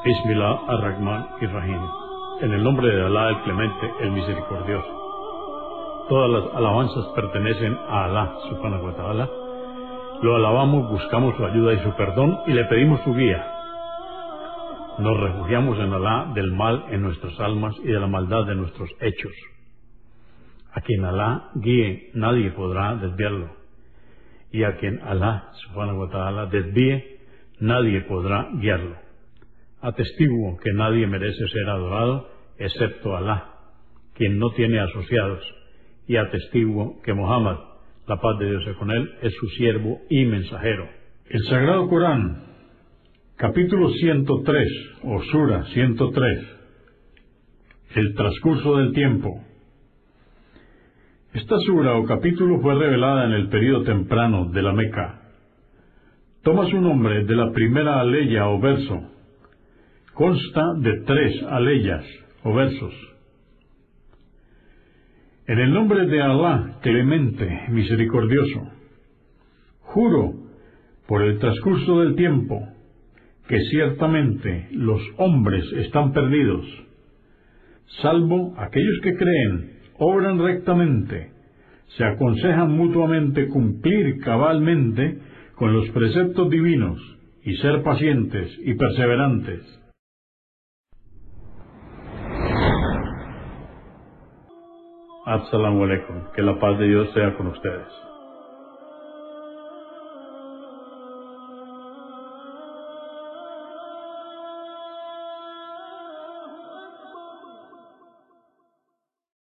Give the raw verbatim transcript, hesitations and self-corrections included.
Bismillah ar-Rahman ir-Rahim. En el nombre de Alá, el Clemente, el Misericordioso. Todas las alabanzas pertenecen a Alá, subhanahu wa ta'ala. Lo alabamos, buscamos su ayuda y su perdón y le pedimos su guía. Nos refugiamos en Alá del mal en nuestras almas y de la maldad de nuestros hechos. A quien Alá guíe, nadie podrá desviarlo. Y a quien Alá, subhanahu wa ta'ala, desvíe, nadie podrá guiarlo. Atestiguo que nadie merece ser adorado excepto Alá, quien no tiene asociados, y atestiguo que Muhammad, la paz de Dios sea con él, es su siervo y mensajero. El Sagrado Corán, capítulo ciento tres, o Sura ciento tres, el transcurso del tiempo. Esta sura o capítulo fue revelada en el período temprano de la Meca. Toma su nombre de la primera aleya o verso. Consta de tres aleyas o versos. En el nombre de Alá, Clemente, Misericordioso, juro por el transcurso del tiempo que ciertamente los hombres están perdidos, salvo aquellos que creen, obran rectamente, se aconsejan mutuamente cumplir cabalmente con los preceptos divinos y ser pacientes y perseverantes. Assalamu alaikum, que la paz de Dios sea con ustedes.